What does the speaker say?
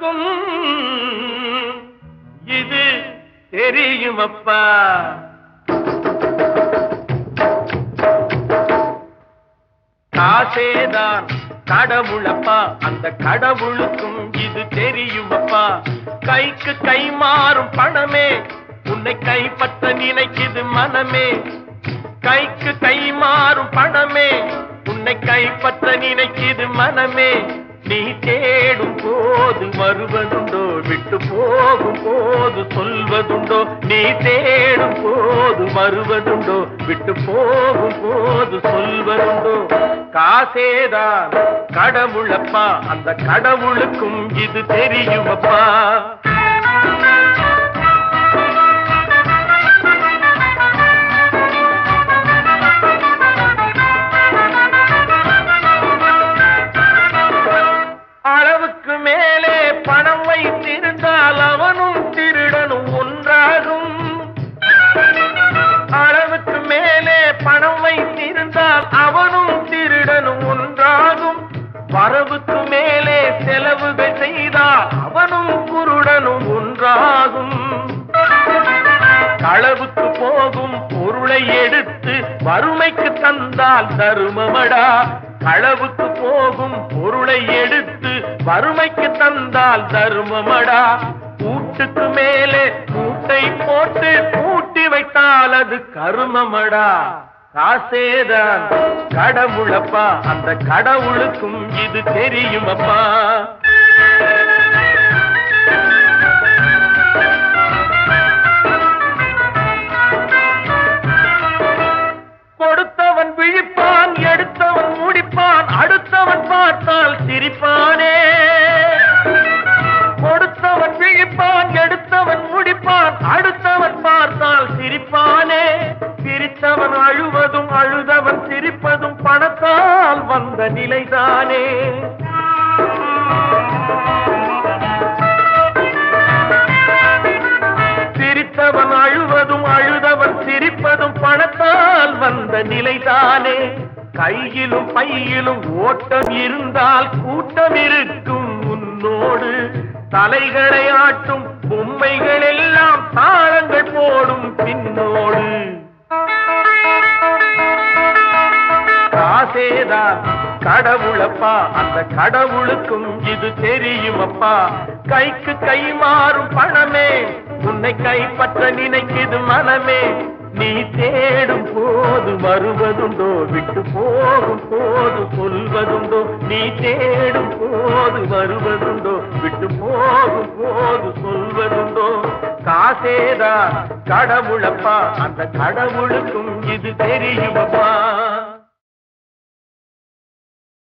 கடவுளுக்கும் இது தெரியுமப்பா. காசேதான் கடவுளப்பா, அந்த கடவுளுக்கும் இது தெரியுமப்பா. கைக்கு கை மாறும் பணமே உன்னை கைப்பற்ற நினைக்குது மனமே. கைக்கு கை மாறும் பணமே உன்னை கைப்பற்ற நினைக்குது மனமே. நீ தேடும் போது வருவதுண்டோ, விட்டு போகும் போது சொல்வதுண்டோ. நீ தேடும் போது வருவதுண்டோ, விட்டு போகும் போது சொல்வதுண்டோ. காசேதான் கடவுளப்பா, அந்த கடவுளுக்கும் இது தெரியுமப்பா. அளவுக்கு மேலே பணம் வைத்திருந்தால் அவனும் திருடனும் ஒன்றாகும். அளவுக்கு மேலே பணம் வைத்திருந்தால் அவனும் திருடனும் ஒன்றாகும். வரவுக்கு மேலே செலவுகள் செய்தால் அவனும் குருடனும் ஒன்றாகும். களவுக்கு போகும் பொருளை எடுத்து வறுமைக்கு தந்தால் தருமமடா. களவுக்கு போகும் பொருளை எடுத்து வறுமைக்கு தந்தால் தருமமடா. கூட்டுக்கு மேலே கூட்டை போட்டு கூட்டி வைத்தால் அது கருமமடா. காசேதான் கடவுளப்பா, அந்த கடவுளுக்கும் இது தெரியுமப்பா. கொடுத்தவன் விழிப்பான், எடுத்தவன் முடிப்பான், அடுத்தவன் பார்த்தால் சிரிப்பானே. கொடுத்தவன் விழிப்பான், எடுத்தவன் முடிப்பான், அடுத்தவன் பார்த்தால் சிரிப்பானே. சிரித்தவன் அழுவதும் அழுதவன் சிரிப்பதும் பணத்தால் வந்த நிலைதானே. சிரித்தவன் அழுவதும் அழுதவன் சிரிப்பதும் பணத்தால் வந்த நிலைதானே. கையிலும் பையிலும் ஓட்டம் இருந்தால் கூட்டம் இருக்கும் உன்னோடு. தலைகளை ஆட்டும் பொம்மைகள் எல்லாம் தாளங்கள் போடும் பின்னோடு. காசேதான் கடவுளப்பா, அந்த கடவுளுக்கும் இது தெரியுமப்பா. கைக்கு கை மாறும் பணமே உன்னை கைப்பற்ற நினைக்குது மனமே. நீ தேடும் போது வருவதுண்டோ, விட்டு போகும் போது சொல்வதுண்டோ. நீ தேடும் போது வருவதுண்டோ, விட்டு போகும் போது சொல்வதுண்டோ. காசேதான் கடவுளப்பா, அந்த கடவுளுக்கும் இது தெரியுமப்பா.